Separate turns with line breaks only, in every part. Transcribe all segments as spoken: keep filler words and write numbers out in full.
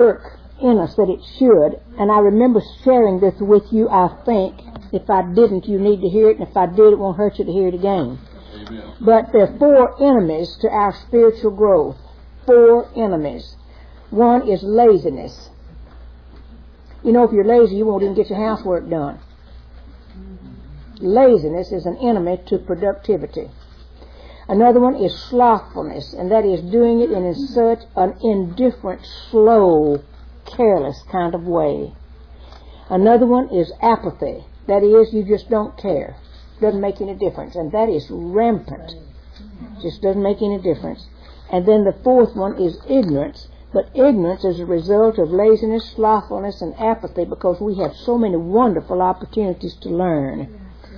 work in us that it should. And I remember sharing this with you, I think. If I didn't, you need to hear it, and if I did, it won't hurt you to hear it again. Amen. But there are four enemies to our spiritual growth. Four enemies. One is laziness. You know, if you're lazy, you won't even get your housework done. Laziness is an enemy to productivity. Another one is slothfulness, and that is doing it in such an indifferent, slow, careless kind of way. Another one is apathy. That is, you just don't care. Doesn't make any difference. And that is rampant. Just doesn't make any difference. And then the fourth one is ignorance. But ignorance is a result of laziness, slothfulness, and apathy, because we have so many wonderful opportunities to learn.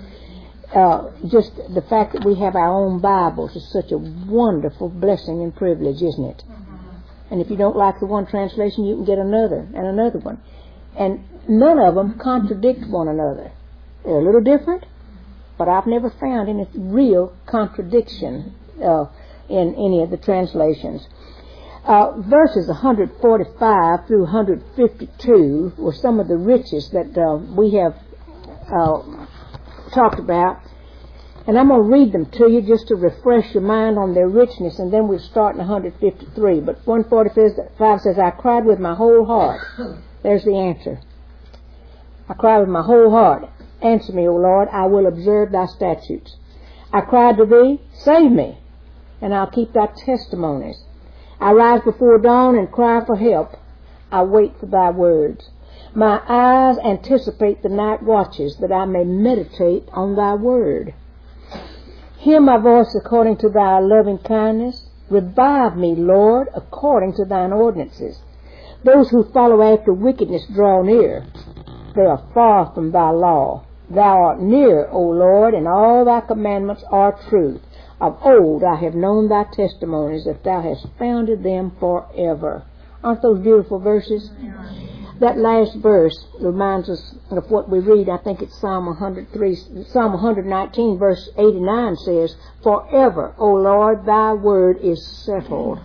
Uh, just the fact that we have our own Bibles is such a wonderful blessing and privilege, isn't it? And if you don't like the one translation, you can get another and another one. And none of them contradict one another. They're a little different, but I've never found any real contradiction uh, in any of the translations. Uh, verses one forty-five through one fifty-two were some of the richest that uh, we have uh, talked about. And I'm going to read them to you just to refresh your mind on their richness, and then we'll start in one fifty-three. But one forty-five says, I cried with my whole heart. There's the answer. I cried with my whole heart. Answer me, O Lord, I will observe thy statutes. I cried to thee, save me, and I'll keep thy testimonies. I rise before dawn and cry for help. I wait for thy words. My eyes anticipate the night watches, that I may meditate on thy word. Hear my voice according to thy loving kindness. Revive me, Lord, according to thine ordinances. Those who follow after wickedness draw near. They are far from thy law. Thou art near, O Lord, and all thy commandments are truth. Of old I have known thy testimonies, that thou hast founded them forever. Aren't those beautiful verses? That last verse reminds us of what we read. I think it's Psalm one hundred three, Psalm one nineteen, verse eighty-nine says, Forever, O Lord, thy word is settled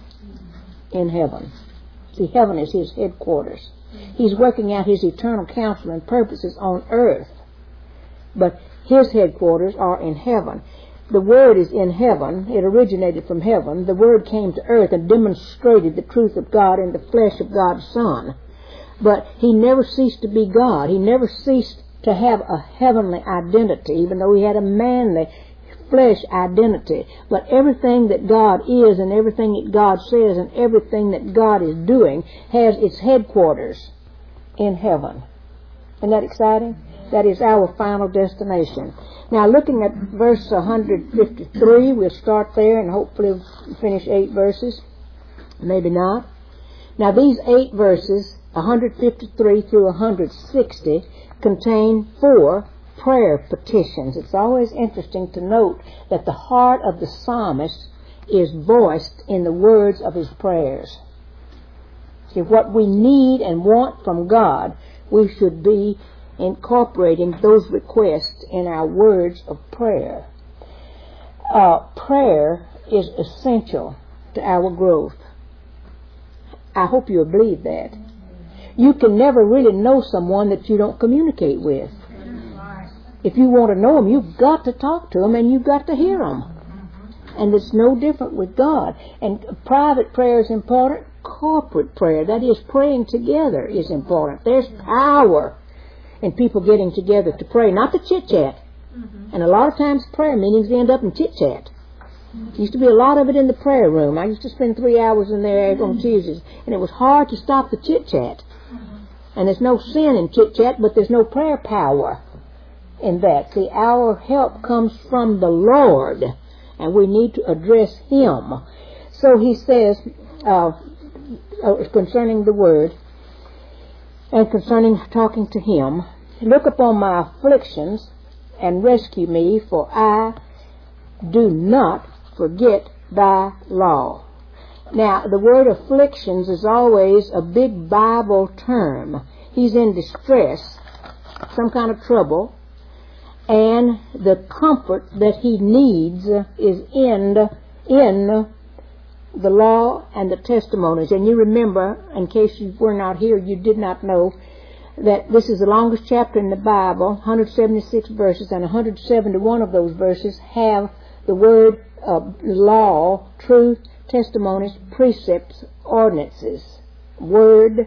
in heaven. See, heaven is his headquarters. He's working out his eternal counsel and purposes on earth. But his headquarters are in heaven. The Word is in heaven. It originated from heaven. The Word came to earth and demonstrated the truth of God in the flesh of God's Son. But he never ceased to be God. He never ceased to have a heavenly identity, even though he had a manly flesh identity. But everything that God is and everything that God says and everything that God is doing has its headquarters in heaven. Isn't that exciting? That is our final destination. Now, looking at verse one fifty-three, we'll start there and hopefully finish eight verses. Maybe not. Now, these eight verses, one fifty-three through one sixty, contain four prayer petitions. It's always interesting to note that the heart of the psalmist is voiced in the words of his prayers. See, what we need and want from God, we should be incorporating those requests in our words of prayer. Uh, prayer is essential to our growth. I hope you'll believe that. You can never really know someone that you don't communicate with. If you want to know them, you've got to talk to them and you've got to hear them. And it's no different with God. And private prayer is important. Corporate prayer, that is, praying together, is important. There's power in people getting together to pray, not to chit-chat. Mm-hmm. And a lot of times prayer meetings end up in chit-chat. Mm-hmm. Used to be a lot of it in the prayer room. I used to spend three hours in there mm-hmm. on Tuesdays, and it was hard to stop the chit-chat. Mm-hmm. And there's no sin in chit-chat, but there's no prayer power in that. See, our help comes from the Lord, and we need to address Him. So he says, uh, concerning the Word, and concerning talking to Him, look upon my afflictions and rescue me, for I do not forget thy law. Now, the word afflictions is always a big Bible term. He's in distress, some kind of trouble, and the comfort that he needs is in, in the law, and the testimonies. And you remember, in case you were not here, you did not know, that this is the longest chapter in the Bible, one hundred seventy-six verses, and one hundred seventy-one of those verses have the word uh, law, truth, testimonies, precepts, ordinances. Word,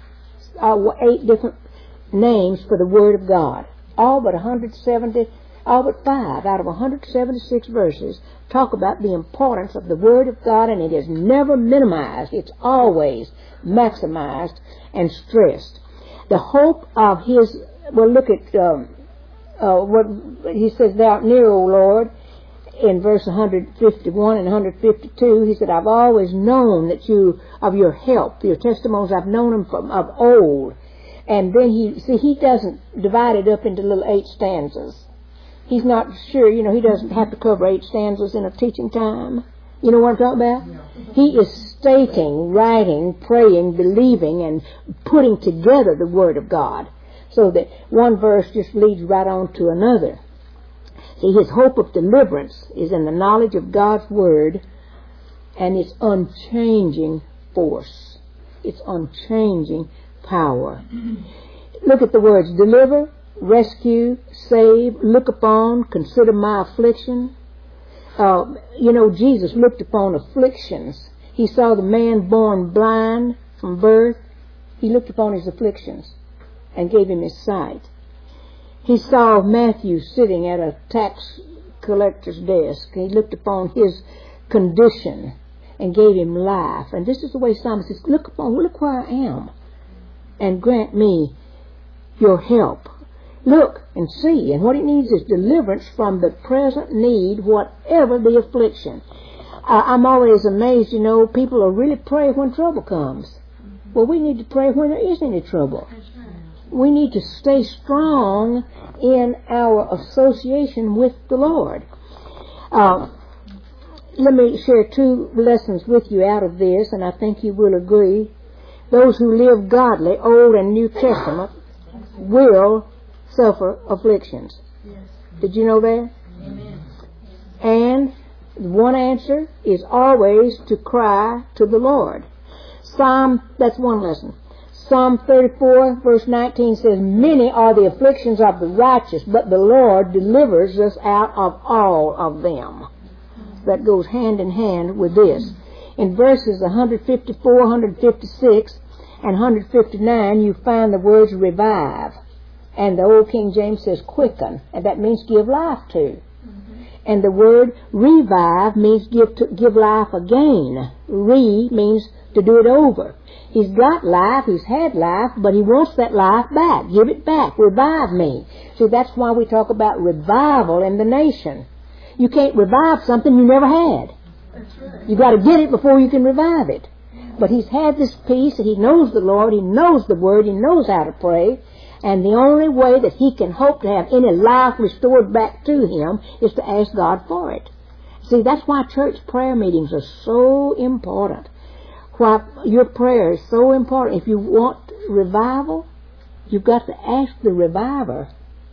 uh, eight different names for the Word of God. All but one hundred seventy, all but five out of one hundred seventy-six verses talk about the importance of the Word of God, and it is never minimized. It's always maximized and stressed. The hope of His, well, look at um, uh, what He says, "Thou art near, O Lord," in verse one hundred fifty-one and one hundred fifty-two. He said, "I've always known that you, of your help, your testimonies, I've known them from of old." And then he, see, he doesn't divide it up into little eight stanzas. He's not sure, you know, he doesn't have to cover eight stanzas in a teaching time. You know what I'm talking about? Yeah. He is stating, writing, praying, believing, and putting together the Word of God, so that one verse just leads right on to another. See, his hope of deliverance is in the knowledge of God's Word and its unchanging force, its unchanging power. Look at the words: deliver, rescue, save, look upon, consider my affliction. Uh, you know, Jesus looked upon afflictions. He saw the man born blind from birth. He looked upon his afflictions and gave him his sight. He saw Matthew sitting at a tax collector's desk. He looked upon his condition and gave him life. And this is the way Simon says, look upon, look where I am, and grant me your help. Look and see. And what he needs is deliverance from the present need, whatever the affliction. Uh, I'm always amazed, you know, people will really pray when trouble comes. Well, we need to pray when there isn't any trouble. We need to stay strong in our association with the Lord. Uh, let me share two lessons with you out of this, and I think you will agree. Those who live godly, Old and New Testament, will suffer afflictions. Did you know that? Amen. And one answer is always to cry to the Lord. Psalm, that's one lesson. Psalm thirty-four verse nineteen says, "Many are the afflictions of the righteous, but the Lord delivers us out of all of them." That goes hand in hand with this. In verses one fifty-four, one fifty-six, and one fifty-nine, you find the words revive. And the Old King James says quicken, and that means give life to. Mm-hmm. And the word revive means give to, give life again. Re means to do it over. He's got life, he's had life, but he wants that life back. Give it back. Revive me. See, that's why we talk about revival in the nation. You can't revive something you never had. That's right. You got to get it before you can revive it. But he's had this peace, and he knows the Lord, he knows the Word, he knows how to pray. And the only way that he can hope to have any life restored back to him is to ask God for it. See, that's why church prayer meetings are so important. Why your prayer is so important. If you want revival, you've got to ask the reviver.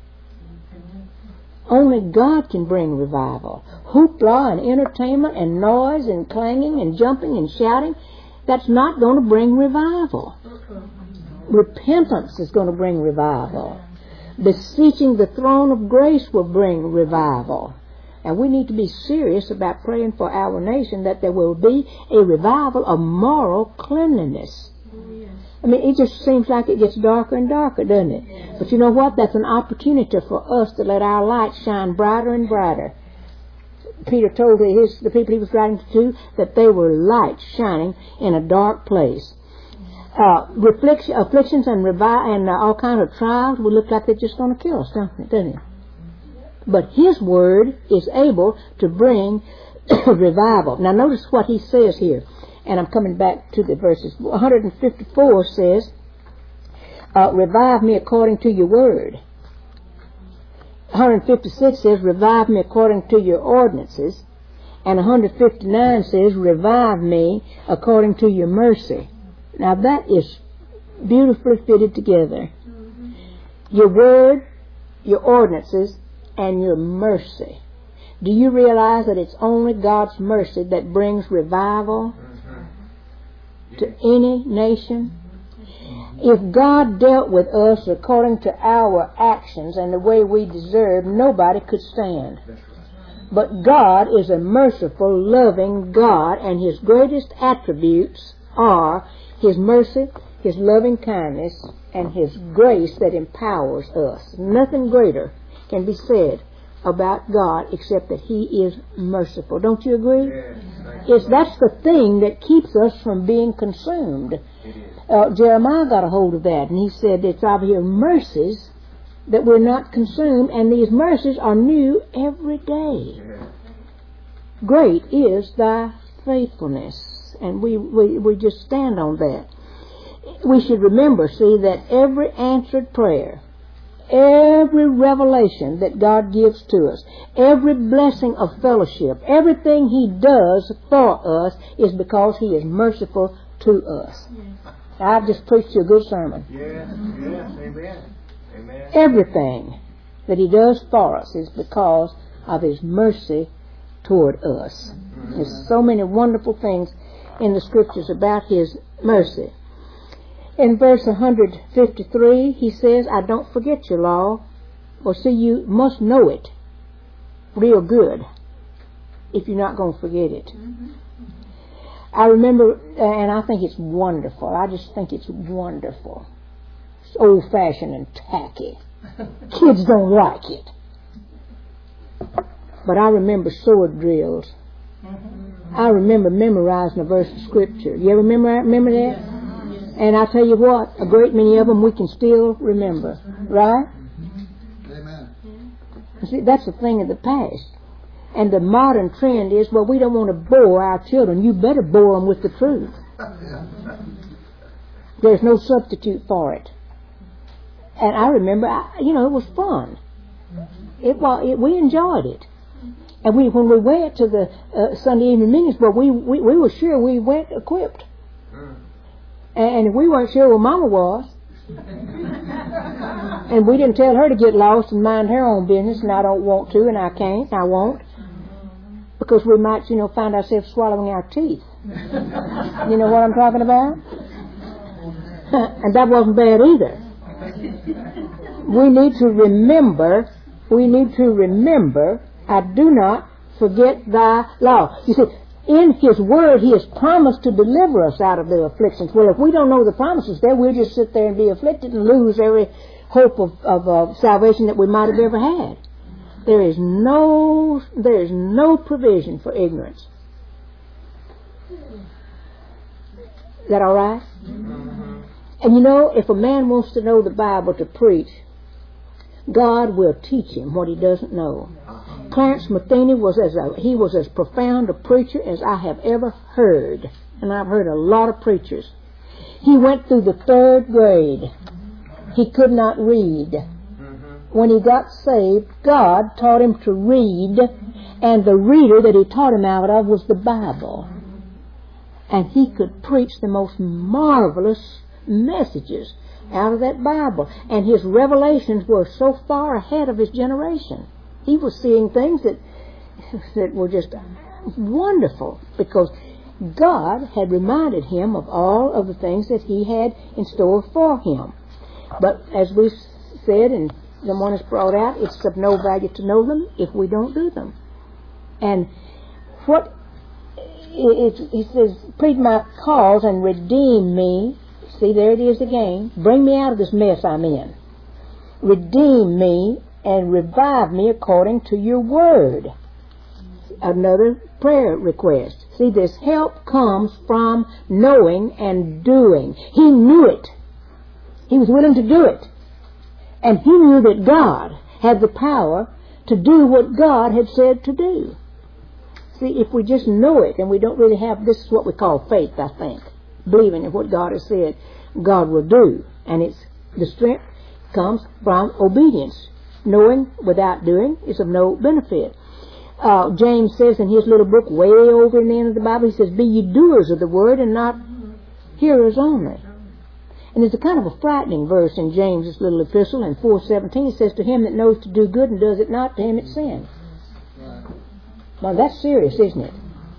Only God can bring revival. Hoopla and entertainment and noise and clanging and jumping and shouting, that's not going to bring revival. Repentance is going to bring revival. Beseeching the throne of grace will bring revival. And we need to be serious about praying for our nation that there will be a revival of moral cleanliness. I mean, it just seems like it gets darker and darker, doesn't it? But you know what? That's an opportunity for us to let our light shine brighter and brighter. Peter told his, the people he was writing to that they were lights shining in a dark place. Uh, reflection, afflictions and, revi- and uh, all kinds of trials will look like they're just going to kill us, don't it? Doesn't it? But His Word is able to bring revival. Now notice what He says here. And I'm coming back to the verses. one fifty-four says, uh, revive me according to your word. one fifty-six says, revive me according to your ordinances. And one fifty-nine says, revive me according to your mercy. Now that is beautifully fitted together. Mm-hmm. Your word, your ordinances, and your mercy. Do you realize that it's only God's mercy that brings revival? to any nation? If God dealt with us according to our actions and the way we deserve, nobody could stand. But God is a merciful, loving God, and His greatest attributes are His mercy, His loving kindness, and His grace that empowers us. Nothing greater can be said about God except that He is merciful. Don't you agree? It's, that's the thing that keeps us from being consumed. Uh, Jeremiah got a hold of that, and he said it's of His mercies that we're not consumed, and these mercies are new every day. Great is Thy faithfulness, and we, we, we just stand on that. We should remember, see, that every answered prayer, every revelation that God gives to us, every blessing of fellowship, everything He does for us is because He is merciful to us. I've just preached you a good sermon.
Yes, yes, amen. Amen.
Everything that He does for us is because of His mercy toward us. Mm-hmm. There's so many wonderful things in the Scriptures about His mercy. In verse one fifty-three, He says, I don't forget your law. Well, see, you must know it real good if you're not going to forget it. Mm-hmm. I remember, and I think it's wonderful. I just think it's wonderful. It's old-fashioned and tacky. Kids don't like it. But I remember sword drills. I remember memorizing a verse of Scripture. You ever remember, remember that? And I tell you what, a great many of them we can still remember. Right?
Amen.
See, that's a thing of the past. And the modern trend is, well, we don't want to bore our children. You better bore them with the truth. There's no substitute for it. And I remember, I, you know, it was fun. It was. It, we enjoyed it. And we, when we went to the uh, Sunday evening meetings, well, we, we we were sure we went equipped. And if we weren't sure where Mama was, and we didn't tell her to get lost and mind her own business, and I don't want to, and I can't, and I won't, because we might, you know, find ourselves swallowing our teeth. You know what I'm talking about? And that wasn't bad either. We need to remember, we need to remember, I do not forget Thy law. You see, in His Word, He has promised to deliver us out of the afflictions. Well, if we don't know the promises there, we'll just sit there and be afflicted and lose every hope of, of uh, salvation that we might have ever had. There is no, there is no provision for ignorance. Is that all right? Mm-hmm. And you know, if a man wants to know the Bible to preach, God will teach him what he doesn't know. Clarence Matheny was as a, he was as profound a preacher as I have ever heard, and I've heard a lot of preachers. He went through the third grade. He could not read. When he got saved, God taught him to read, and the reader that He taught him out of was the Bible. And he could preach the most marvelous messages out of that Bible, and his revelations were so far ahead of his generation. He was seeing things that that were just wonderful, because God had reminded him of all of the things that He had in store for him. But as we said, and someone has brought out, it's of no value to know them if we don't do them. And what it, it, it says, plead my cause and redeem me. See, there it is again. Bring me out of this mess I'm in. Redeem me and revive me according to your word. Another prayer request. See, this help comes from knowing and doing. He knew it. He was willing to do it. And he knew that God had the power to do what God had said to do. See, if we just know it and we don't really have, this is what we call faith, I think. Believing in what God has said, God will do. And it's the strength comes from obedience. Knowing without doing is of no benefit. Uh, James says in his little book, way over in the end of the Bible, he says, be ye doers of the word and not hearers only. And there's a kind of a frightening verse in James' little epistle in four seventeen. It says, to him that knows to do good and does it not, to him it's sin. Now that's serious, isn't it?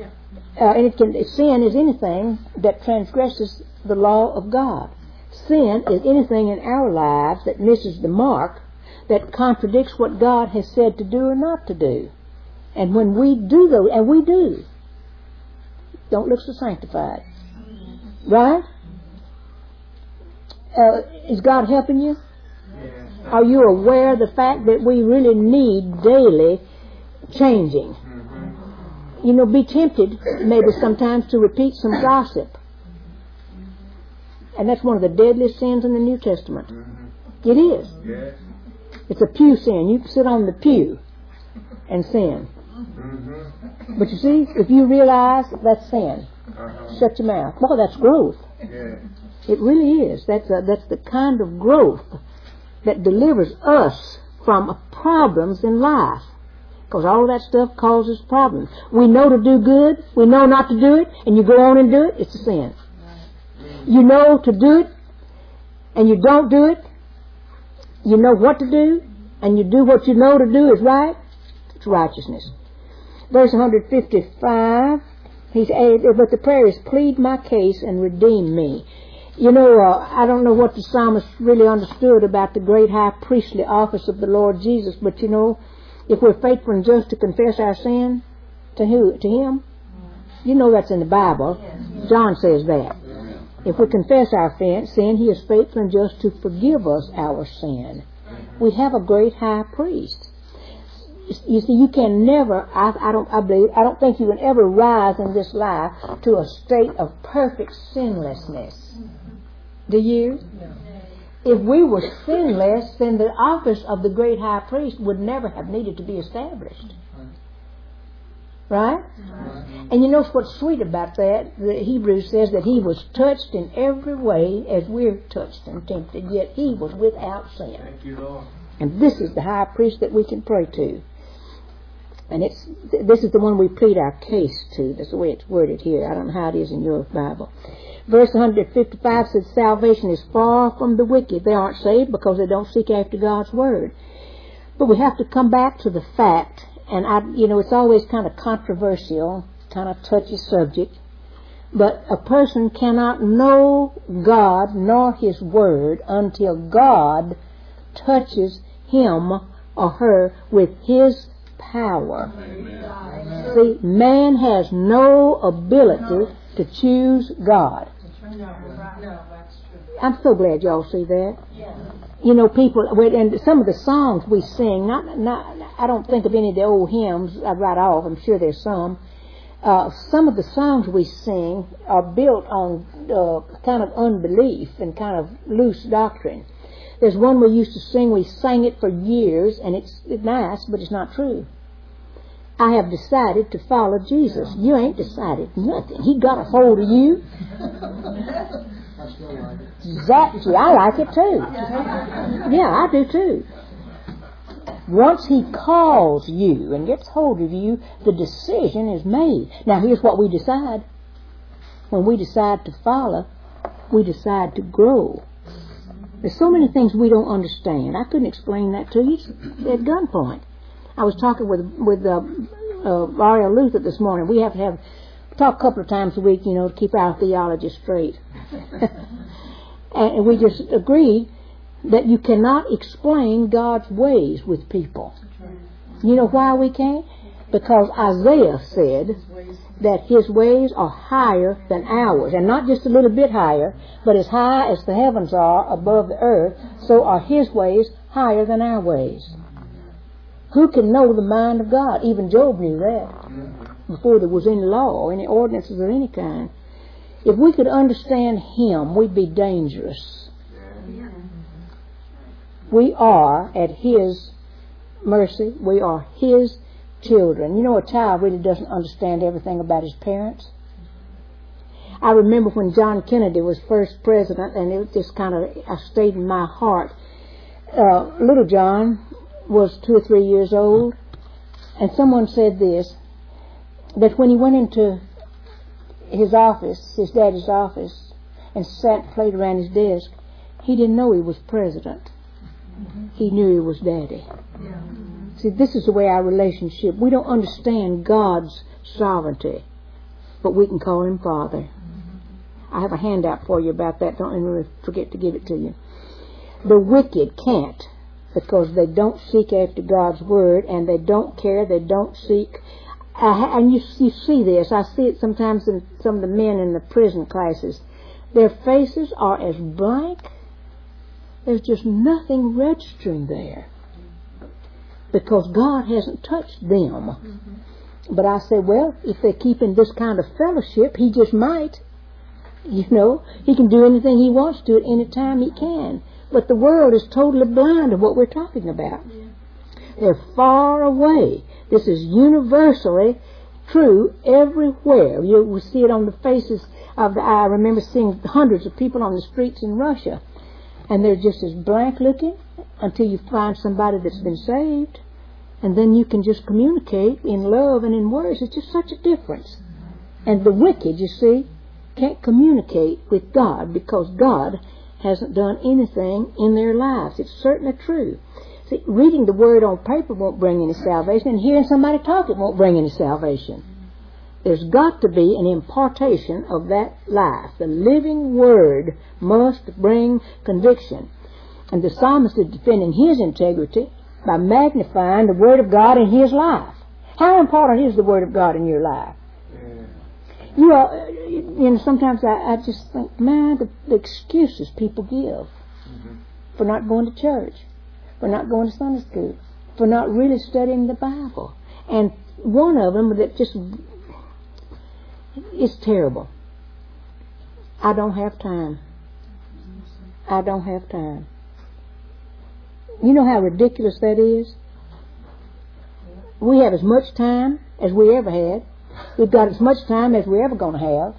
Uh, and it can, sin is anything that transgresses the law of God. Sin is anything in our lives that misses the mark, that contradicts what God has said to do or not to do. And when we do those, and we do, don't look so sanctified. Right? Uh, is God helping you? Are you aware of the fact that we really need daily changing? You know, be tempted maybe sometimes to repeat some gossip. And that's one of the deadliest sins in the New Testament. It is. It's a pew sin. You can sit on the pew and sin. But you see, if you realize that's sin, shut your mouth. Boy, that's growth. It really is. That's a, that's the kind of growth that delivers us from problems in life. Because all of that stuff causes problems. We know to do good, we know not to do it, and you go on and do it, it's a sin. You know to do it, and you don't do it. You know what to do, and you do what you know to do is right. It's righteousness. Verse one fifty-five, he's but the prayer is, plead my case and redeem me. You know, uh, I don't know what the psalmist really understood about the great high priestly office of the Lord Jesus, but you know, if we're faithful and just to confess our sin to who? To Him. You know that's in the Bible. John says that. If we confess our sin, He is faithful and just to forgive us our sin. We have a great high priest. You see, you can never, I, I don't I believe, I don't think you can ever rise in this life to a state of perfect sinlessness. Do you? If we were sinless, then the office of the great high priest would never have needed to be established. Right? And you know what's sweet about that? The Hebrews says that He was touched in every way as we're touched and tempted, yet He was without sin.
Thank you, Lord.
And this is the high priest that we can pray to. And it's this is the one we plead our case to. That's the way it's worded here. I don't know how it is in your Bible. Verse one fifty-five says, salvation is far from the wicked. They aren't saved because they don't seek after God's Word. But we have to come back to the fact, and I, you know, it's always kind of controversial, kind of touchy subject, but a person cannot know God nor His Word until God touches him or her with His power. Amen. See, man has no ability to choose God. I'm so glad y'all see that. You know, people, and some of the songs we sing, not, not, I don't think of any of the old hymns I write off, I'm sure there's some. Uh, some of the songs we sing are built on uh, kind of unbelief and kind of loose doctrine. There's one we used to sing, we sang it for years, and it's, it's nice, but it's not true. I have decided to follow Jesus. You ain't decided nothing. He got a hold of you. Exactly. I like it too. Yeah, I do too. Once He calls you and gets hold of you, the decision is made. Now here's what we decide. When we decide to follow, we decide to grow. There's so many things we don't understand. I couldn't explain that to you at gunpoint. I was talking with with uh, uh, Ariel Luther this morning. We have to have talk a couple of times a week, you know, to keep our theology straight. And we just agreed that you cannot explain God's ways with people. You know why we can't? Because Isaiah said that His ways are higher than ours. And not just a little bit higher, but as high as the heavens are above the earth, so are His ways higher than our ways. Who can know the mind of God? Even Job knew that before there was any law or any ordinances of any kind. If we could understand Him, we'd be dangerous. We are at His mercy. We are His children. You know, a child really doesn't understand everything about his parents. I remember when John Kennedy was first president, and it just kind of I stayed in my heart. Uh, little John was two or three years old, and someone said this, that when he went into his office, his daddy's office, and sat and played around his desk, he didn't know he was president. He knew he was daddy. See, this is the way our relationship, we don't understand God's sovereignty. but we can call him Father. I have a handout for you about that. Don't really forget to give it to you. The wicked can't, because they don't seek after God's Word, and they don't care, they don't seek. Uh, and you, you see this. I see it sometimes in some of the men in the prison classes. Their faces are as blank. There's just nothing registering there, because God hasn't touched them. Mm-hmm. But I say, well, if they keep in this kind of fellowship, He just might. You know, He can do anything He wants to at any time He can. But the world is totally blind to what we're talking about. Yeah. They're far away. This is universally true everywhere. You will see it on the faces of the eye. I remember seeing hundreds of people on the streets in Russia, and they're just as blank looking until you find somebody that's been saved, and then you can just communicate in love and in words. It's just such a difference. And the wicked, you see, can't communicate with God because God hasn't done anything in their lives. It's certainly true. See, reading the Word on paper won't bring any salvation, and hearing somebody talk it won't bring any salvation. There's got to be an impartation of that life. The living Word must bring conviction. And the psalmist is defending his integrity by magnifying the Word of God in his life. How important is the Word of God in your life? You know, you know sometimes I, I just think, man, the, the excuses people give mm-hmm. for not going to church, for not going to Sunday school, for not really studying the Bible. And one of them that just is terrible. I don't have time. I don't have time. You know how ridiculous that is? We have as much time as we ever had. We've got as much time as we're ever going to have.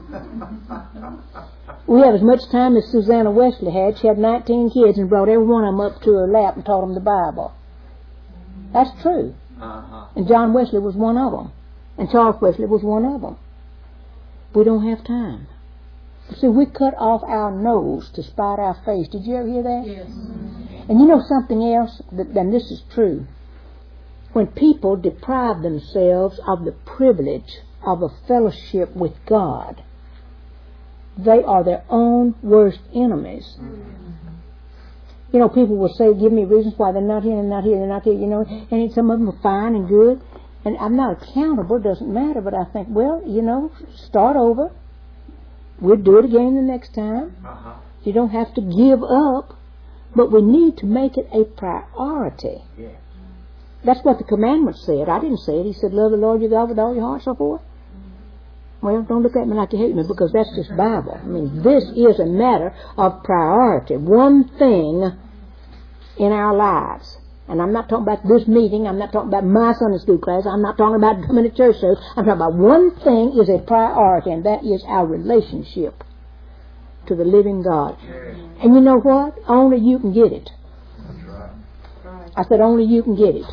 We have as much time as Susanna Wesley had. She had nineteen kids and brought every one of them up to her lap and taught them the Bible. That's true. Uh-huh. And John Wesley was one of them. And Charles Wesley was one of them. We don't have time. See, we cut off our nose to spite our face. Did you ever hear that? Yes. And you know something else? And this is true. When people deprive themselves of the privilege of a fellowship with God, they are their own worst enemies. Mm-hmm. You know, people will say, give me reasons why they're not here and not here and not here, you know, and some of them are fine and good. And I'm not accountable, it doesn't matter, but I think, well, you know, start over. We'll do it again the next time. Uh-huh. You don't have to give up, but we need to make it a priority. Yeah. That's what the commandment said. I didn't say it. He said, love the Lord your God with all your heart, so forth. Well, don't look at me like you hate me, because that's just Bible. I mean, this is a matter of priority. One thing in our lives. And I'm not talking about this meeting. I'm not talking about my Sunday school class. I'm not talking about coming to church service. I'm talking about one thing is a priority, and that is our relationship to the living God. And you know what? Only you can get it. That's right. I said only you can get it.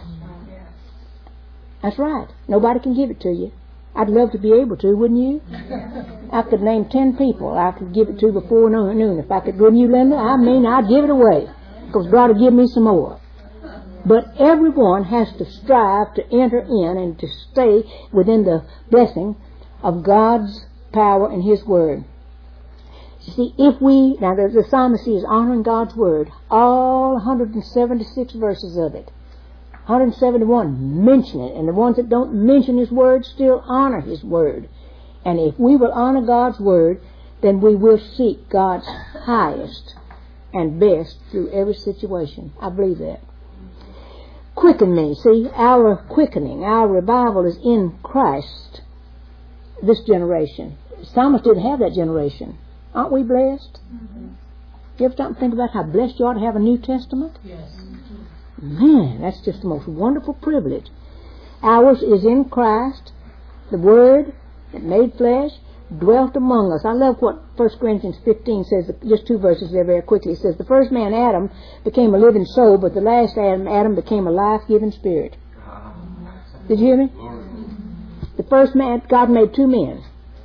That's right. Nobody can give it to you. I'd love to be able to, wouldn't you? I could name ten people I could give it to before noon. If I could give you, Linda, I mean, I'd give it away, because God would give me some more. But everyone has to strive to enter in and to stay within the blessing of God's power and His Word. You see, if we, now the, the psalmist is honoring God's Word, all one hundred seventy-six verses of it, one hundred seventy-one mention it, and the ones that don't mention His Word still honor His Word. And if we will honor God's Word, then we will seek God's highest and best through every situation. I believe that. Quicken me. See, our quickening, our revival is in Christ, this generation. Psalmist didn't have that generation. Aren't we blessed? Mm-hmm. You ever stop and think about how blessed you ought to have a New Testament? Yes. Man, that's just the most wonderful privilege. Ours is in Christ, the Word that made flesh, dwelt among us. I love what First Corinthians fifteen says, just two verses there very quickly. It says, the first man, Adam, became a living soul, but the last Adam, Adam became a life-giving spirit. Did you hear me? The first man, God made two men.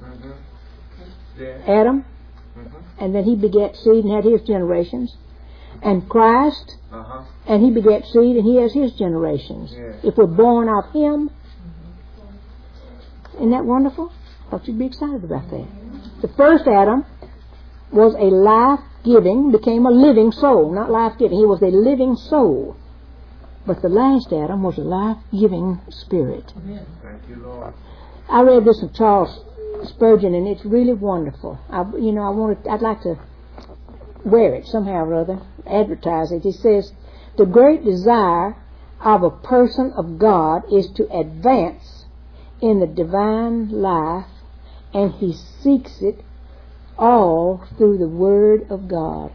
Adam, and then he begat seed and had his generations. And Christ, uh-huh. and he begat seed and he has his generations. Yeah. If we're born of Him, isn't that wonderful? Thought you'd be excited about that. The first Adam was a life-giving, became a living soul, not life-giving. He was a living soul. But the last Adam was a life-giving spirit.
Thank you, Lord.
I read this of Charles Spurgeon, and it's really wonderful. I, you know, I wanted, I'd like to wear it somehow or other, advertise it. He says, the great desire of a person of God is to advance in the divine life, and he seeks it all through the Word of God.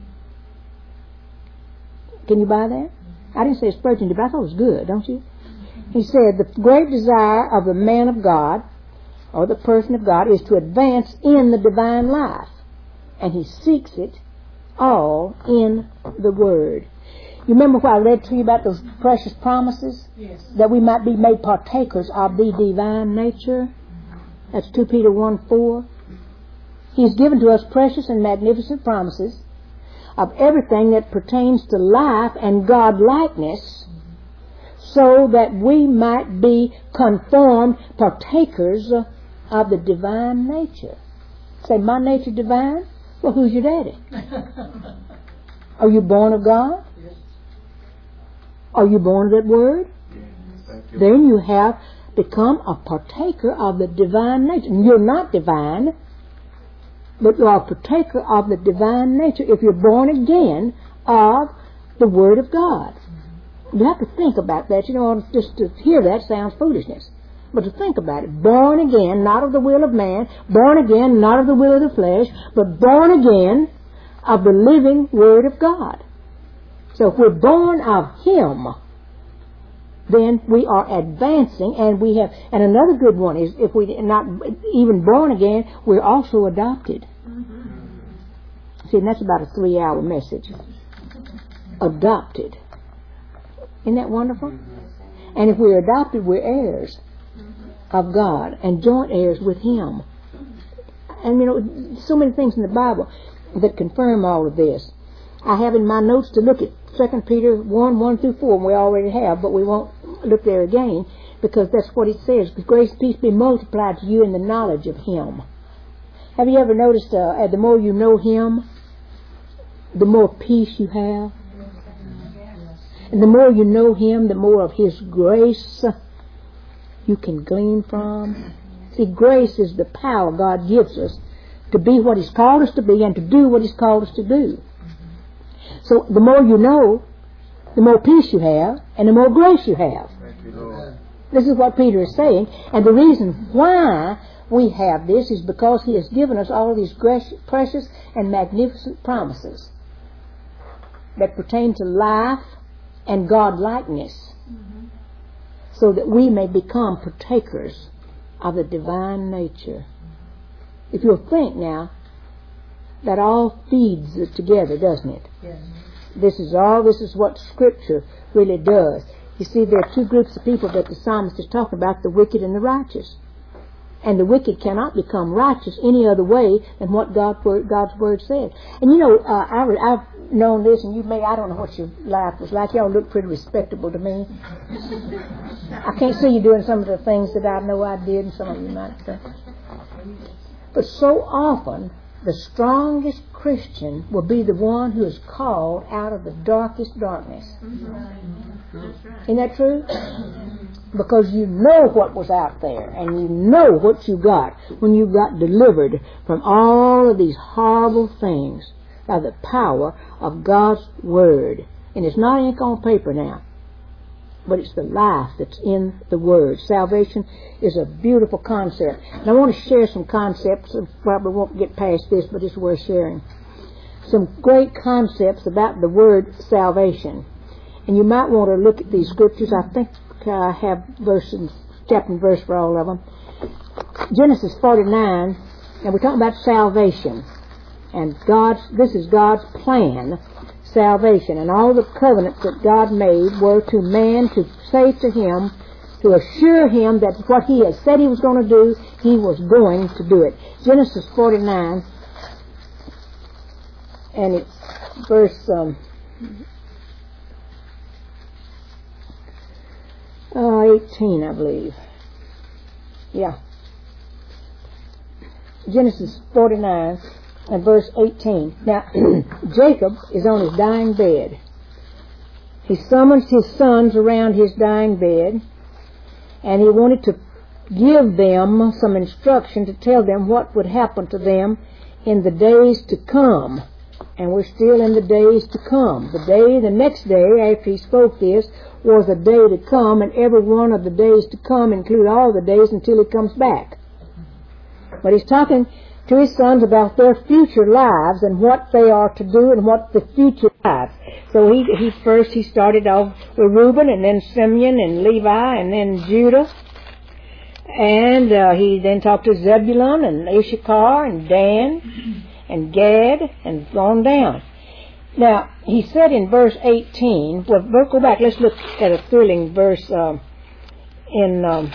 Can you buy that? I didn't say Spurgeon did, but I thought it was good, don't you? He said, the great desire of the man of God, or the person of God, is to advance in the divine life. And he seeks it all in the Word. You remember what I read to you about those precious promises?
Yes.
That we might be made partakers of the divine nature. That's Second Peter one four. He's given to us precious and magnificent promises of everything that pertains to life and God-likeness, so that we might be conformed partakers of the divine nature. Say, my nature divine? Well, who's your daddy? Are you born of God?
Yes.
Are you born of that Word?
Yes. Thank you.
Then you have become a partaker of the divine nature. You're not divine, but you are a partaker of the divine nature if you're born again of the Word of God. You have to think about that. You know, just to hear that sounds foolishness. But to think about it, born again, not of the will of man, born again, not of the will of the flesh, but born again of the living Word of God. So if we're born of Him, then we are advancing, and we have, and another good one is, if we're not even born again, we're also adopted. Mm-hmm. See, and that's about a three-hour message. Adopted. Isn't that wonderful? Mm-hmm. And if we're adopted, we're heirs of God and joint heirs with Him. And you know, so many things in the Bible that confirm all of this. I have in my notes to look at Second Peter one, one through four, and we already have, but we won't look there again, because that's what it says. Grace and peace be multiplied to you in the knowledge of Him. Have you ever noticed uh, the more you know Him, the more peace you have? And the more you know Him, the more of His grace you can glean from. See, grace is the power God gives us to be what He's called us to be and to do what He's called us to do. So the more you know, the more peace you have, and the more grace you have.
Thank you, Lord.
This is what Peter is saying. And the reason why we have this is because He has given us all these precious and magnificent promises that pertain to life and God-likeness, mm-hmm. so that we may become partakers of the divine nature. If you'll think now, that all feeds it together, doesn't it?
Yes.
This is all, this is what Scripture really does. You see, there are two groups of people that the psalmist is talking about, the wicked and the righteous. And the wicked cannot become righteous any other way than what God, God's Word said. And you know, uh, I, I've known this, and you may, I don't know what your life was like. Y'all look pretty respectable to me. I can't see you doing some of the things that I know I did, and some of you might think. But so often, the strongest Christian will be the one who is called out of the darkest darkness. Mm-hmm. Isn't that true? Because you know what was out there, and you know what you got when you got delivered from all of these horrible things by the power of God's Word. And it's not ink on paper now, but it's the life that's in the Word. Salvation is a beautiful concept. And I want to share some concepts. I probably won't get past this, but it's worth sharing. Some great concepts about the word salvation. And you might want to look at these scriptures. I think I have verse and chapter and verse for all of them. Genesis forty-nine, and we're talking about salvation. And God's, this is God's plan, salvation. And all the covenants that God made were to man to say to him, to assure him that what He had said He was going to do, He was going to do it. Genesis forty-nine, and it's verse um, uh, eighteen, I believe. Yeah. Genesis forty-nine and verse eighteen. Now, Jacob is on his dying bed. He summons his sons around his dying bed, and he wanted to give them some instruction to tell them what would happen to them in the days to come. And we're still in the days to come. The day, the next day after he spoke this, was a day to come, and every one of the days to come include all the days until he comes back. But he's talking to his sons about their future lives and what they are to do and what the future lives. So he, he first he started off with Reuben, and then Simeon and Levi, and then Judah. And uh, he then talked to Zebulun and Issachar and Dan and Gad and on down. Now, he said in verse eighteen, well, we'll go back, let's look at a thrilling verse uh, in um,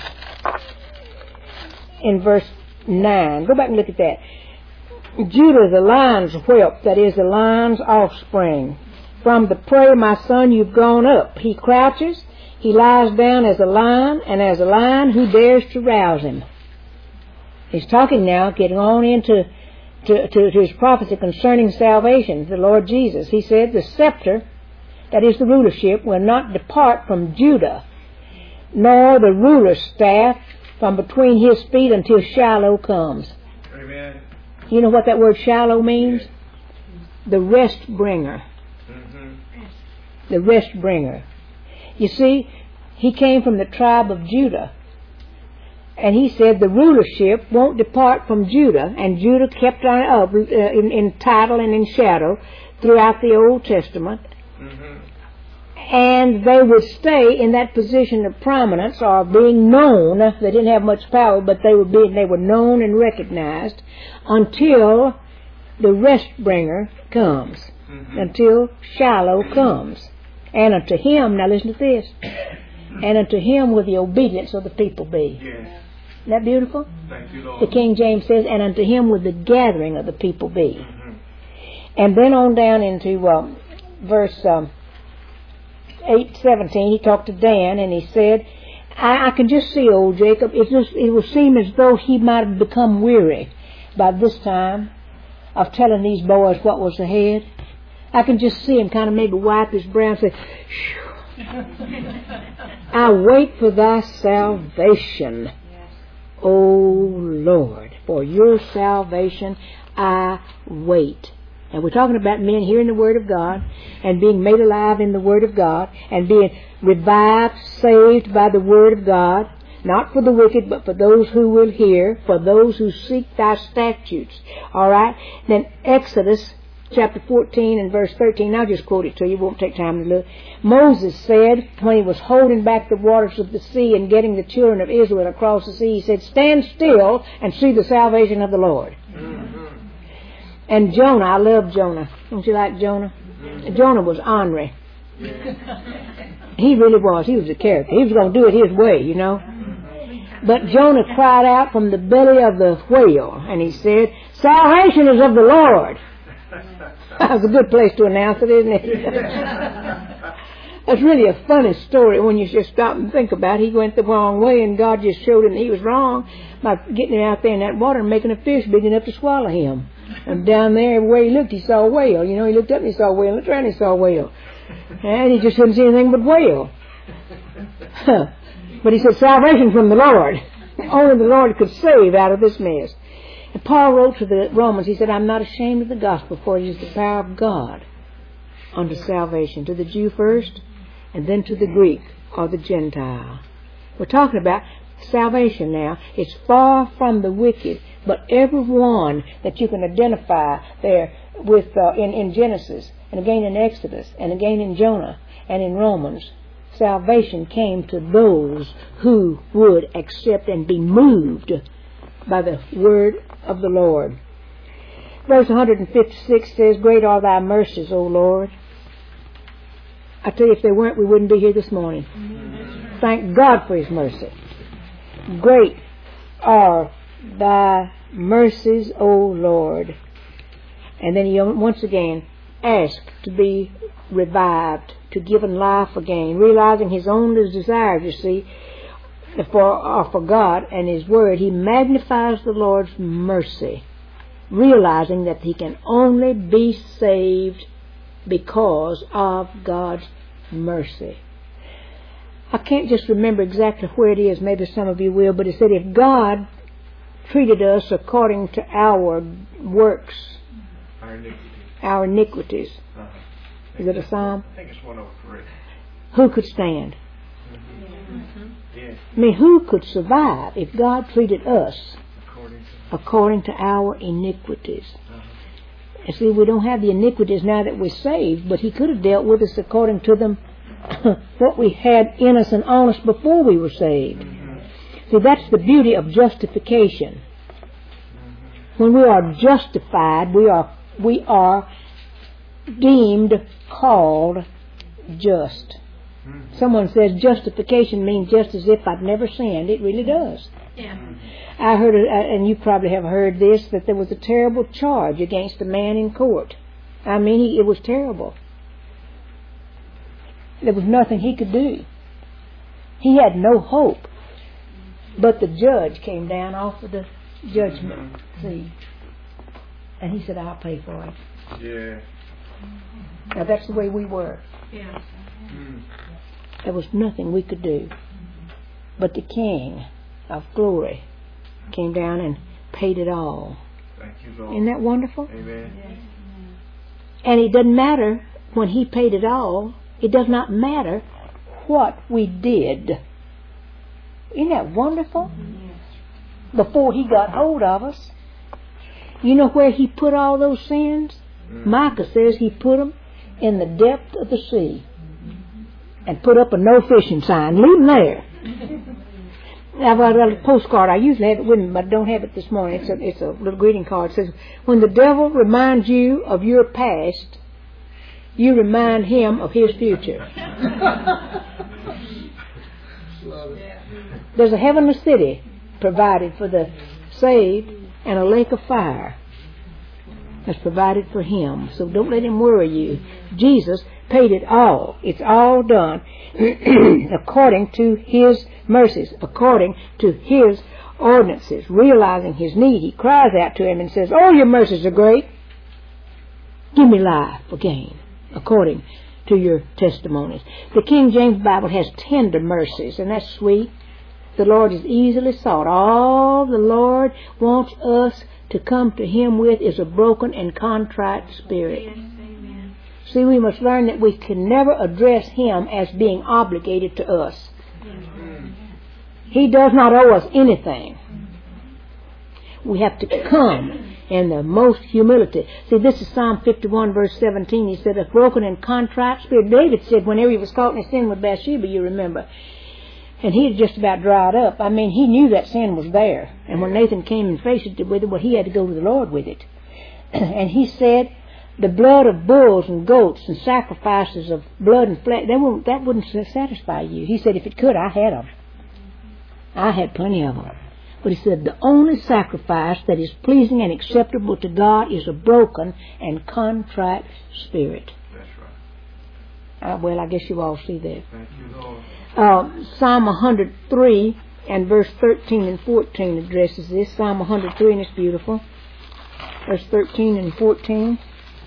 in verse nine. Go back and look at that. Judah, the lion's whelp, that is the lion's offspring. From the prey, my son, you've gone up. He crouches, he lies down as a lion, and as a lion, who dares to rouse him? He's talking now, getting on into to, to, to his prophecy concerning salvation, the Lord Jesus. He said, the scepter, that is the rulership, will not depart from Judah, nor the ruler's staff from between his feet until Shiloh comes.
Amen.
You know what that word Shiloh means? The rest bringer.
Mm-hmm.
The rest bringer. You see, he came from the tribe of Judah. And he said the rulership won't depart from Judah. And Judah kept on up uh, in, in title and in shadow throughout the Old Testament.
Mm-hmm.
And they would stay in that position of prominence or being known. They didn't have much power, but they were being, they were known and recognized until the rest bringer comes. Mm-hmm. Until Shiloh comes. And unto him, now listen to this, and unto him will the obedience of the people be.
Yes.
Isn't that beautiful?
Thank you, Lord.
The King James says, and unto him will the gathering of the people be.
Mm-hmm.
And then on down into uh, verse um, eight seventeen, he talked to Dan, and he said, I, I can just see old Jacob. It just it will seem as though he might have become weary by this time of telling these boys what was ahead. I can just see him kind of maybe wipe his brow and say, Shoo. I wait for thy salvation, O Lord. For your salvation I wait. And we're talking about men hearing the Word of God and being made alive in the Word of God and being revived, saved by the Word of God. Not for the wicked, but for those who will hear, for those who seek thy statutes. All right? Then Exodus chapter fourteen and verse thirteen, I'll just quote it to you, it won't take time to look. Moses said, when he was holding back the waters of the sea and getting the children of Israel across the sea, he said, stand still and see the salvation of the Lord. Mm-hmm. And Jonah, I love Jonah. Don't you like Jonah? Mm-hmm. Jonah was ornery. Yeah. He really was. He was a character. He was going to do it his way, you know. Mm-hmm. But Jonah cried out from the belly of the whale, and he said, salvation is of the Lord. That's a good place to announce it, isn't it? That's really a funny story when you just stop and think about it. He went the wrong way, and God just showed him that he was wrong by getting him out there in that water and making a fish big enough to swallow him. And down there, everywhere he looked, he saw a whale. You know, he looked up and he saw a whale, looked around and he saw a whale. And he just couldn't see anything but whale. But he said, salvation from the Lord. Only the Lord could save out of this mess. And Paul wrote to the Romans, he said, I'm not ashamed of the gospel, for it is the power of God unto salvation, to the Jew first, and then to the Greek or the Gentile. We're talking about salvation now. It's far from the wicked, but everyone that you can identify there with uh, in, in Genesis, and again in Exodus, and again in Jonah, and in Romans, salvation came to those who would accept and be moved by the word of the Lord. Verse one fifty-six says, great are thy mercies, O Lord. I tell you, if they weren't, we wouldn't be here this morning. Mm-hmm. Thank God for his mercy. Great are thy mercies, O Lord. And then he once again asked to be revived, to given life again, realizing his own desires, you see. for, or for God and His Word, he magnifies the Lord's mercy, realizing that he can only be saved because of God's mercy. I can't just remember exactly where it is, maybe some of you will, but it said if God treated us according to our works,
Our iniquities.
our iniquities,
Uh-huh.
is it a psalm?
I think it's one oh three.
Who could stand?
Mm-hmm. Yes.
I mean, who could survive if God treated us
According to.
according to our iniquities?
Uh-huh.
And see, we don't have the iniquities now that we're saved, but He could have dealt with us according to them, what we had in us and on us before we were saved.
Mm-hmm.
See, that's the beauty of justification.
Mm-hmm.
When we are justified, we are we are deemed, called just.
Mm-hmm.
Someone says justification means just as if I'd never sinned. It really does.
Yeah.
I heard, and you probably have heard this, that there was a terrible charge against a man in court. I mean, he, it was terrible. There was nothing he could do. He had no hope. But the judge came down off of the judgment seat. And he said, I'll pay for it.
Yeah.
Now that's the way we were.
Yeah.
Mm.
There was nothing we could do. But the King of glory came down and paid it all.
Thank you, Lord.
Isn't that wonderful?
Amen.
And it doesn't matter when He paid it all. It does not matter what we did. Isn't that wonderful? Before He got hold of us. You know where He put all those sins?
Mm.
Micah says He put them in the depth of the sea. And put up a no fishing sign. Leave them there. I've got a postcard. I usually have it with me, but I don't have it this morning. It's a, it's a little greeting card. It says, when the devil reminds you of your past, you remind him of his future. There's a heavenly city provided for the saved and a lake of fire that's provided for him. So don't let him worry you. Jesus paid it all. It's all done according to His mercies, according to His ordinances. Realizing His need, He cries out to Him and says, oh, your mercies are great. Give me life again, according to your testimonies. The King James Bible has tender mercies, and that's sweet. The Lord is easily sought. All the Lord wants us to come to Him with is a broken and contrite spirit.
Yes, amen.
See, we must learn that we can never address Him as being obligated to us. He does not owe us anything. We have to come in the most humility. See, this is Psalm fifty-one, verse seventeen. He said, a broken and contrite spirit. David said whenever he was caught in his sin with Bathsheba, you remember, and he had just about dried up. I mean, he knew that sin was there. And when Nathan came and faced it with it, well, he had to go to the Lord with it. And he said, the blood of bulls and goats and sacrifices of blood and flesh, that wouldn't, that wouldn't satisfy you. He said, if it could, I had them. I had plenty of them. But he said, the only sacrifice that is pleasing and acceptable to God is a broken and contrite spirit.
That's right.
Uh, well, I guess you all see that.
Thank you, Lord.
Uh, Psalm one hundred three and verse thirteen and fourteen addresses this. Psalm one hundred three, and it's beautiful. Verse thirteen and fourteen.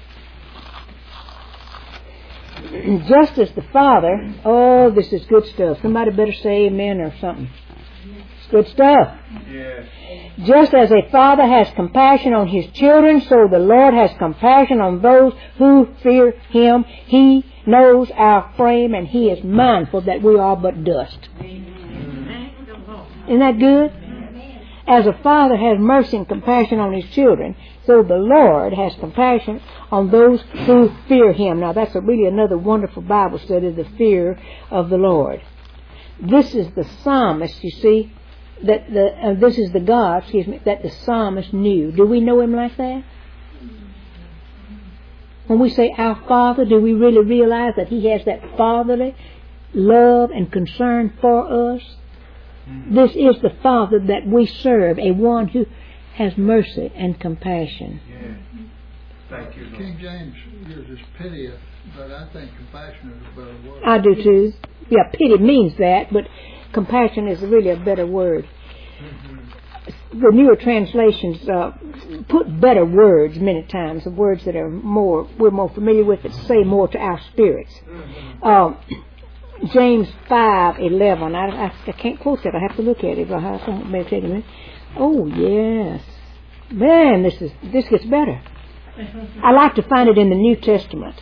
Just as the Father, oh, this is good stuff. Somebody better say amen or something. It's good stuff.
Yes.
Just as a father has compassion on his children, so the Lord has compassion on those who fear Him. He knows our frame, and He is mindful that we are but dust. Isn't that good? As a father has mercy and compassion on his children, so the Lord has compassion on those who fear Him. Now that's a really another wonderful Bible study, the fear of the Lord. This is the psalmist, you see, that the uh, this is the God, excuse me, that the psalmist knew. Do we know Him like that? When we say our Father, do we really realize that He has that fatherly love and concern for us? Mm-hmm. This is the Father that we serve, a one who has mercy and compassion.
Yeah. Thank you, Lord.
King James uses pity, but I think compassion is a better word.
I do too. Yeah, pity means that, but compassion is really a better word.
Mm-hmm.
The newer translations uh, put better words many times, the words that are more we're more familiar with, that say more to our spirits.
Mm-hmm.
Uh, James five eleven. I, I, I can't quote that. I have to look at it. I have to meditate on it. Oh yes, man, this is this gets better. I like to find it in the New Testament.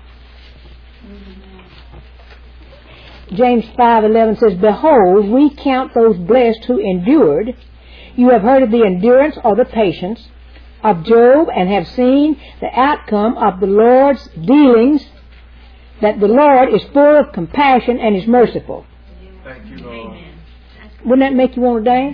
James five eleven says, "Behold, we count those blessed who endured. You have heard of the endurance or the patience of Job, and have seen the outcome of the Lord's dealings, that the Lord is full of compassion and is merciful."
Thank you, Lord.
Wouldn't that make you want to dance?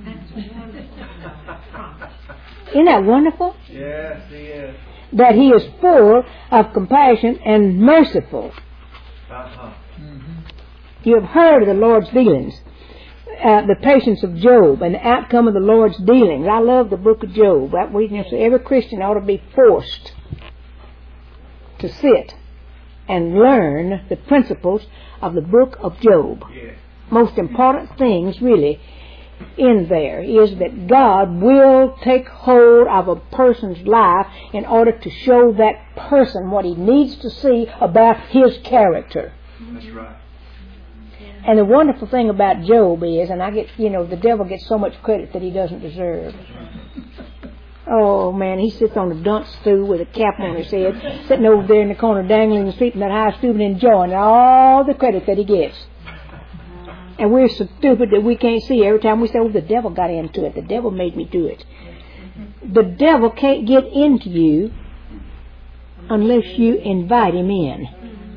Isn't that wonderful?
Yes, He is.
That He is full of compassion and merciful.
Uh-huh.
Mm-hmm.
You have heard of the Lord's dealings, uh, the patience of Job, and the outcome of the Lord's dealings. I love the book of Job. That we, you know, so every Christian ought to be forced to sit and learn the principles of the book of Job.
Yes.
Most important things, really, in there is that God will take hold of a person's life in order to show that person what he needs to see about his character.
That's right.
And the wonderful thing about Job is, and I get, you know, the devil gets so much credit that he doesn't deserve. Oh man, he sits on a dunce stool with a cap on his head, sitting over there in the corner dangling his feet in that high stool and enjoying all the credit that he gets. And we're so stupid that we can't see every time we say, "Oh, the devil got into it. The devil made me do it." The devil can't get into you unless you invite him in.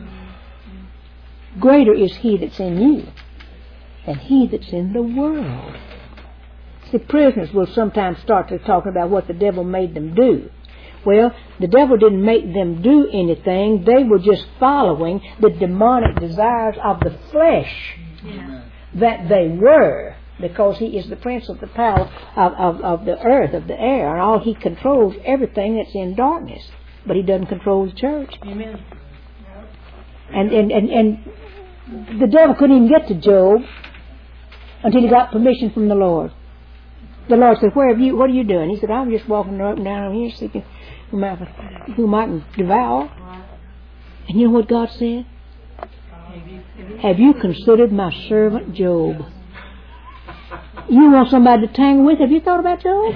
Greater is he that's in you than he that's in the world. See, prisoners will sometimes start to talk about what the devil made them do. Well, the devil didn't make them do anything. They were just following the demonic desires of the flesh.
Yeah.
That they were, because he is the prince of the power of, of, of the earth, of the air, and all he controls everything that's in darkness. But he doesn't control the church.
Amen.
And, and, and, and the devil couldn't even get to Job until he got permission from the Lord. The Lord said, "Where have you, what are you doing?" He said, "I'm just walking up and down here seeking whom I, whom I can devour." And you know what God said? "Have you considered my servant Job?" You want somebody to tangle with? Have you thought about Job?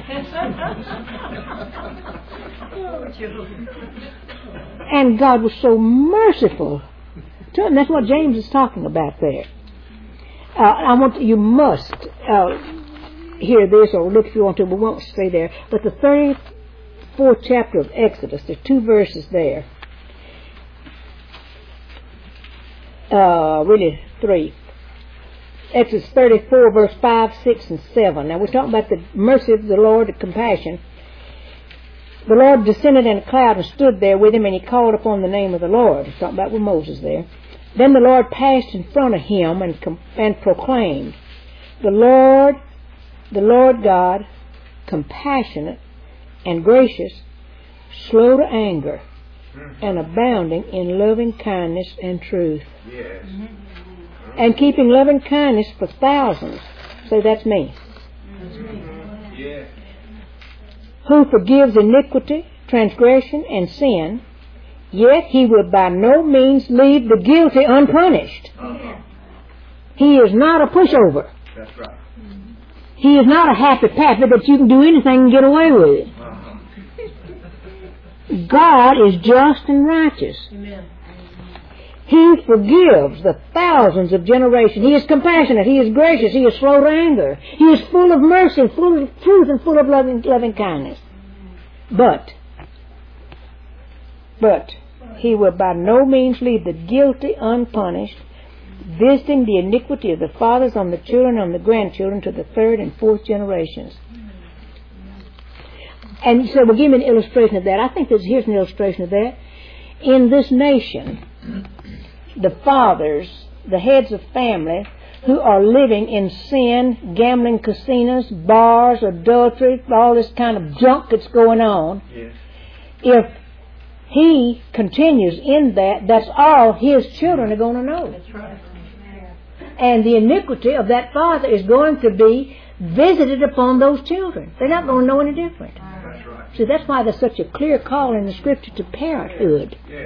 And God was so merciful to him. That's what James is talking about there. Uh, I want you must uh, hear this, or look if you want to, but we won't stay there. But the thirty-fourth chapter of Exodus, there's two verses there. Uh, really three. Exodus thirty-four, verse five, six, and seven. Now we're talking about the mercy of the Lord, the compassion. The Lord descended in a cloud and stood there with him, and he called upon the name of the Lord. He's talking about with Moses there. Then the Lord passed in front of him and com- and proclaimed, "The Lord, the Lord God, compassionate and gracious, slow to anger, and abounding in loving kindness and truth."
Yes.
And keeping loving kindness for thousands. So that's me.
Yes.
Who forgives iniquity, transgression, and sin, yet he will by no means leave the guilty unpunished.
Uh-huh.
He is not a pushover.
That's right.
He is not a happy pappy that you can do anything and get away with it.
Uh-huh.
God is just and righteous.
Amen.
He forgives the thousands of generations. He is compassionate. He is gracious. He is slow to anger. He is full of mercy, full of truth, and full of loving, loving kindness. But, but, he will by no means leave the guilty unpunished, visiting the iniquity of the fathers on the children, on the grandchildren, to the third and fourth generations. And you say, well, give me an illustration of that. I think there's, here's an illustration of that. In this nation, the fathers, the heads of family, who are living in sin, gambling casinos, bars, adultery, all this kind of junk that's going on,
Yes.
if he continues in that, that's all his children are going to know.
That's right.
And the iniquity of that father is going to be visited upon those children. They're not going to know any different.
That's right.
See, that's why there's such a clear call in the Scripture to parenthood.
Yeah.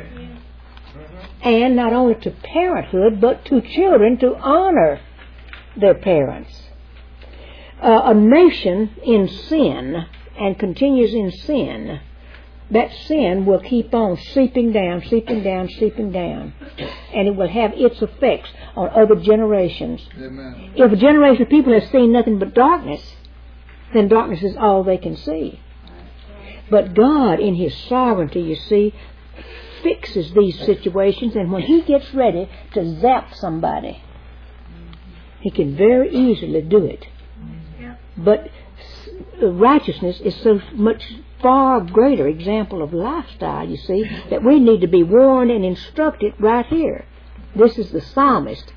And not only to parenthood, but to children to honor their parents. Uh, a nation in sin and continues in sin, that sin will keep on seeping down, seeping down, seeping down. And it will have its effects on other generations.
Amen.
If a generation of people has seen nothing but darkness, then darkness is all they can see. But God, in His sovereignty, you see, fixes these situations, and when He gets ready to zap somebody, He can very easily do it. But righteousness is so much far greater example of lifestyle, you see, that we need to be warned and instructed right here. This is the psalmist.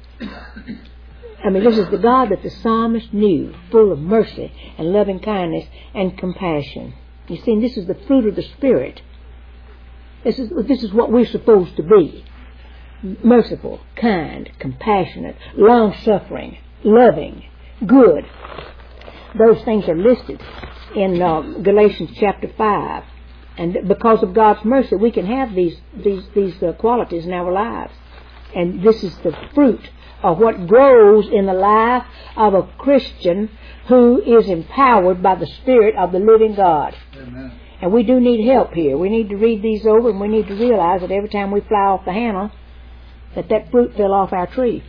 I mean, this is the God that the psalmist knew, full of mercy and loving kindness and compassion. You see, and this is the fruit of the Spirit. This is, this is what we're supposed to be. Merciful, kind, compassionate, long-suffering, loving, good. Those things are listed in uh, Galatians chapter five. And because of God's mercy, we can have these these these uh, qualities in our lives. And this is the fruit of what grows in the life of a Christian who is empowered by the Spirit of the living God.
Amen.
And we do need help here. We need to read these over, and we need to realize that every time we fly off the handle, that that fruit fell off our tree.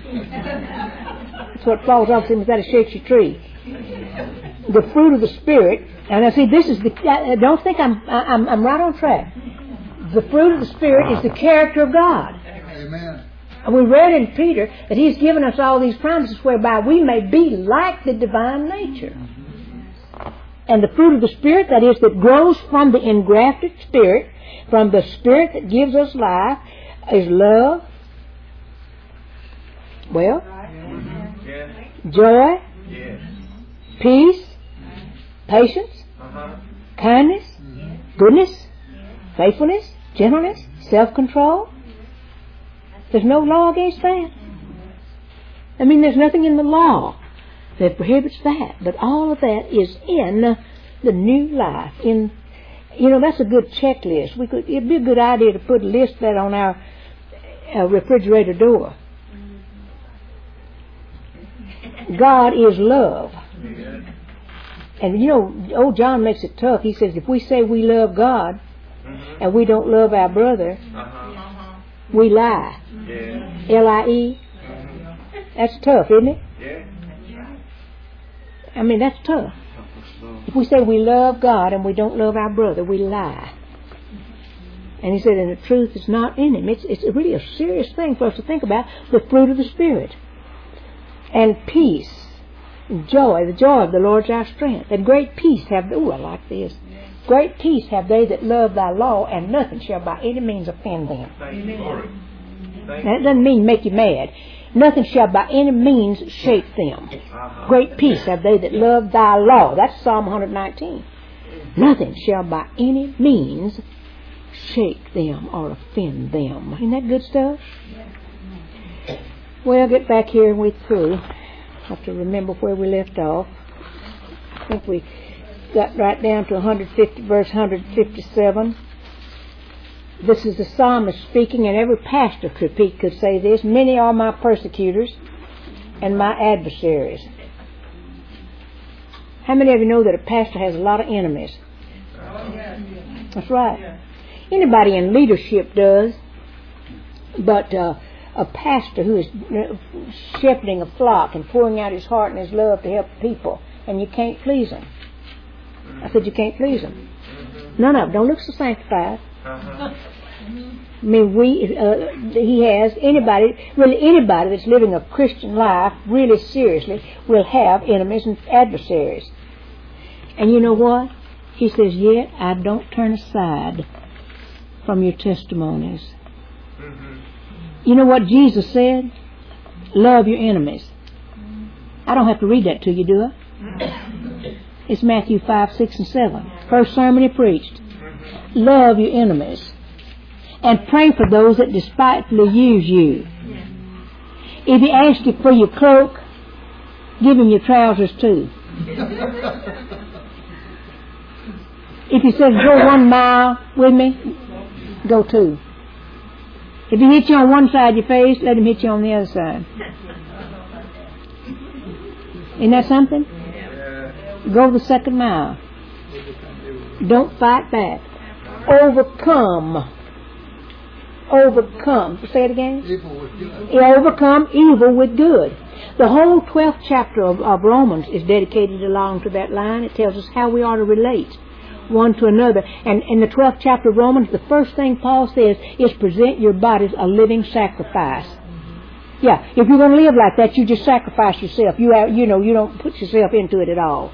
That's what falls off as that it shakes your tree. The fruit of the Spirit, and I see this is the. I don't think I'm I'm I'm right on track. The fruit of the Spirit is the character of God.
Amen.
And we read in Peter that He's given us all these promises whereby we may be like the divine nature. And the fruit of the Spirit, that is, that grows from the engrafted Spirit, from the Spirit that gives us life, is love, well,
Yeah.
joy,
Yes.
peace, patience,
Uh-huh.
kindness, goodness, faithfulness, gentleness, self-control. There's no law against that. I mean, there's nothing in the law that prohibits that. But all of that is in the new life. In, you know, that's a good checklist. We could. It'd be a good idea to put a list of that on our uh, refrigerator door. God is love.
Yeah.
And you know, old John makes it tough. He says if we say we love God
Mm-hmm.
and we don't love our brother,
Uh-huh.
we lie.
Yeah.
L I E.
Mm-hmm.
That's tough, isn't it?
Yeah.
I mean, that's tough. If we say we love God and we don't love our brother, we lie. And he said, and the truth is not in him. It's, it's really a serious thing for us to think about, the fruit of the Spirit. And peace, joy, the joy of the Lord's our strength. And great peace have, ooh, I like this. Great peace have they that love thy law, and nothing shall by any means offend them.
Thank you, Lord. Thank
Now, it doesn't mean make you mad. Nothing shall by any means shake them.
Uh-huh.
Great peace have they that love thy law. That's Psalm one nineteen. Nothing shall by any means shake them or offend them. Isn't that good stuff? Well, get back here and we're through. Have to remember where we left off. I think we got right down to one fifty, verse one fifty-seven. This is the psalmist speaking, and every pastor could, could say this. Many are my persecutors and my adversaries. How many of you know that a pastor has a lot of enemies? That's right. Anybody in leadership does. But uh, a pastor who is shepherding a flock and pouring out his heart and his love to help people, and you can't please him. I said you can't please him. None of them. Don't look so sanctified.
Uh-huh.
I mean, we, uh, he has, anybody, really anybody that's living a Christian life really seriously will have enemies and adversaries. And you know what? He says, yet I don't turn aside from your testimonies.
Mm-hmm.
You know what Jesus said? Love your enemies. I don't have to read that to you, do I? It's Matthew five, six, and seven. First sermon he preached. Love your enemies. And pray for those that despitefully use you. If he asks you for your cloak, give him your trousers too. If he says go one mile with me, go two. If he hits you on one side of your face, let him hit you on the other side. Isn't that something? Go the second mile. Don't fight back. Overcome. Overcome. Say it again.
Evil with good.
Overcome evil with good. The whole twelfth chapter of, of Romans is dedicated along to that line. It tells us how we ought to relate one to another. And in the twelfth chapter of Romans, the first thing Paul says is present your bodies a living sacrifice. Yeah, if you're going to live like that, you just sacrifice yourself. You have, you know, you don't put yourself into it at all.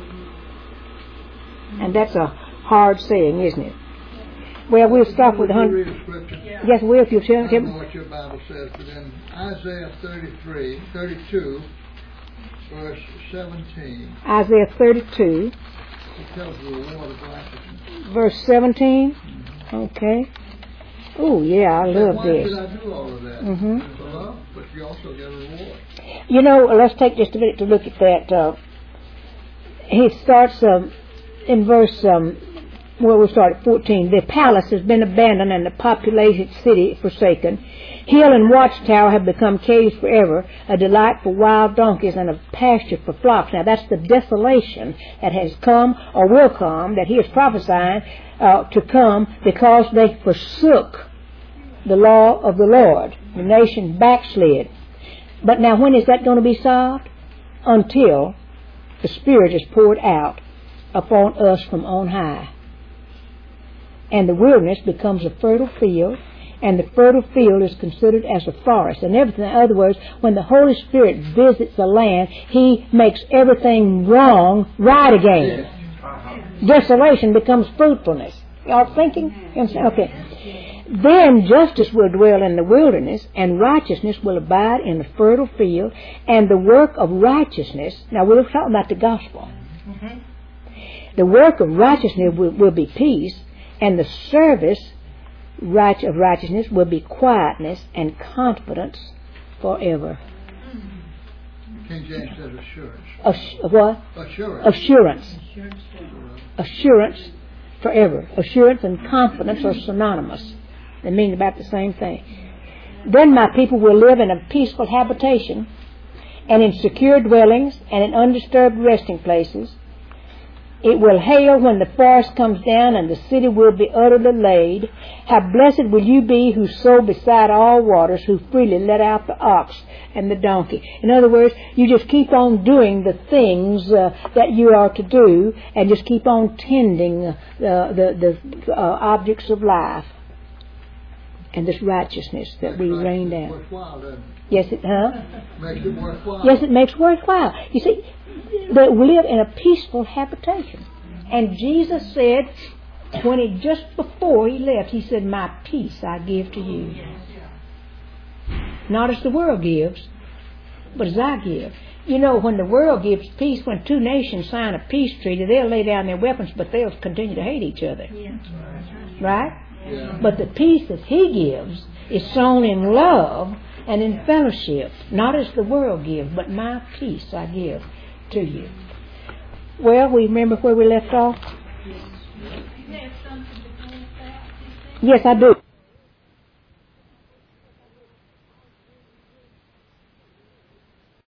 And that's a hard saying, isn't it? Well, we'll stop with a hundred. Yes, we'll. If you tell
I don't know what your Bible says, but in Isaiah thirty-three, thirty-two, verse seventeen.
Isaiah thirty-two.
It tells the reward of righteousness.
Verse seventeen. Mm-hmm. Okay. Oh, yeah, I love
why
this.
Why should I do all of that?
Mm-hmm.
It's a love, but you also get a reward.
You know, let's take just a minute to look at that. Uh, he starts um, in verse, um, well, we start at fourteen. The palace has been abandoned and the populated city forsaken. Hill and watchtower have become caves forever, a delight for wild donkeys and a pasture for flocks. Now that's the desolation that has come or will come, that he is prophesying uh, to come, because they forsook the law of the Lord. The nation backslid. But now when is that going to be solved? Until the Spirit is poured out upon us from on high. And the wilderness becomes a fertile field, and the fertile field is considered as a forest and everything. In other words, when the Holy Spirit visits the land, He makes everything wrong right again. Desolation becomes fruitfulness. Y'all thinking? Okay. Then justice will dwell in the wilderness, and righteousness will abide in the fertile field, and the work of righteousness. Now we're talking about the gospel. Mm-hmm. The work of righteousness will, will be peace, and the service right of righteousness will be quietness and confidence forever.
King James says assurance.
Ass- what?
Assurance.
Assurance. Assurance forever. Assurance and confidence are synonymous. They mean about the same thing. Then my people will live in a peaceful habitation, and in secure dwellings, and in undisturbed resting places. It will hail when the forest comes down, and the city will be utterly laid. How blessed will you be who sow beside all waters, who freely let out the ox and the donkey. In other words, you just keep on doing the things uh, that you are to do, and just keep on tending uh, the, the uh, objects of life. And this righteousness that we rain down.
Worthwhile, doesn't it?
Yes, it, huh?
Makes it worthwhile.
Yes, it makes worthwhile. You see, that we live in a peaceful habitation. And Jesus said, when he just before he left, he said, my peace I give to you. Not as the world gives, but as I give. You know, when the world gives peace, when two nations sign a peace treaty, they'll lay down their weapons, but they'll continue to hate each other. Right?
Yeah.
But the peace that he gives is sown in love and in fellowship, not as the world gives, but my peace I give to you. Well, we remember where we left off? Yes, I do.